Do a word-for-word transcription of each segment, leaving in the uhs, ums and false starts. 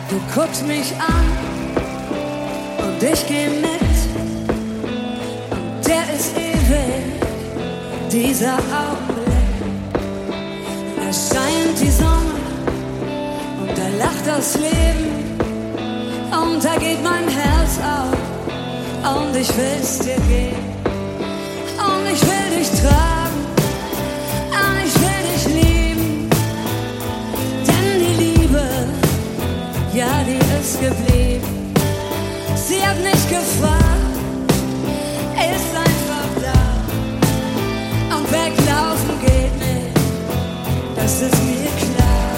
Du guckst mich an und ich geh mit. Und der ist ewig, dieser Augenblick. Da scheint die Sonne und da lacht das Leben. Und da geht mein Herz auf und ich will's dir geben. Und ich will dich tragen und ich will dich lieben. Denn die Liebe, ja, die ist geblieben. Sie hat nicht gefragt, ist einfach da. Und weglaufen geht nicht, das ist mir klar.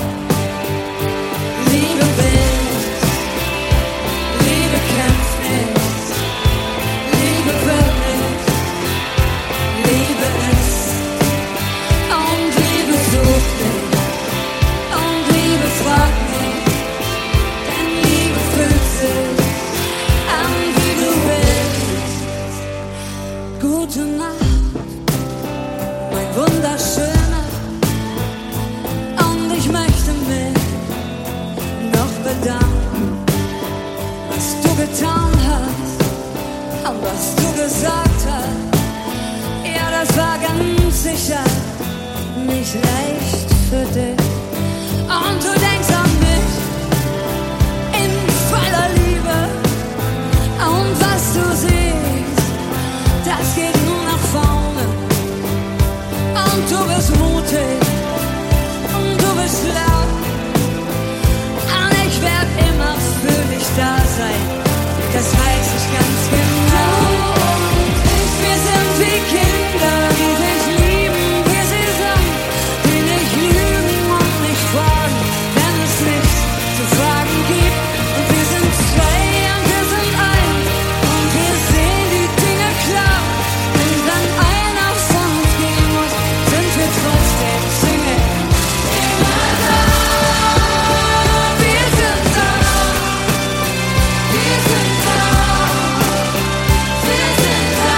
Liebe will, Liebe kämpft nicht, Liebe wird nicht, Liebe ist. Und Liebe sucht nicht, und Liebe fragt nicht, denn Liebe fühlt sich an, wie du willst. Gute Nacht, mein Wunderschöner, und ich möchte mich noch bedanken, was du getan hast und was du gesagt hast. Ja, das war ganz sicher nicht leicht für dich. Und du denkst an mich in voller Liebe. Und was du siehst, das geht nur nach vorne. Und du bist mutig und du bist laut. Und ich werd immer für dich da sein, das weiß ich ganz genau. Wir sind wie Kinder, die sich lieben, wie sie sind, die nicht lügen und nicht fragen, wenn es nichts zu fragen gibt. Und wir sind zwei und wir sind eins und wir sehen die Dinge klar. Und wenn einer von uns gehen muss, sind wir trotzdem Single. Immer da, wir sind da, wir sind da, wir sind da,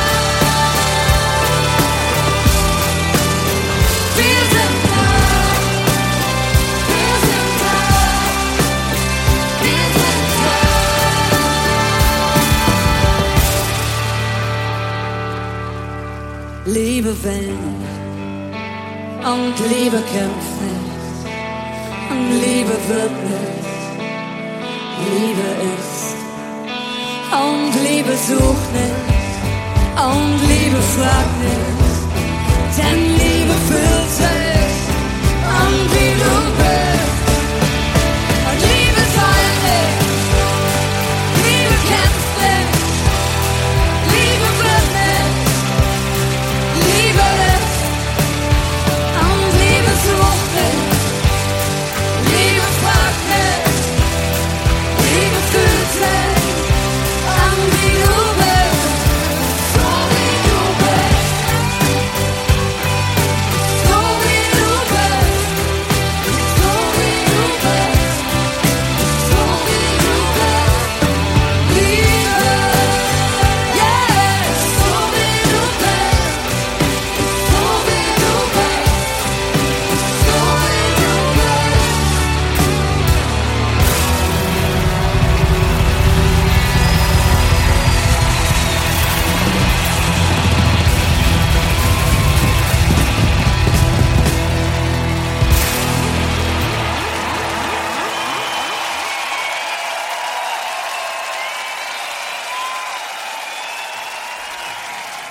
wir sind da, wir sind da, wir sind da. Liebe will und Liebe kämpft nicht und Liebe wird nicht, Liebe ist. Und Liebe sucht nicht und Liebe fragt nicht, denn Liebe fühlt sich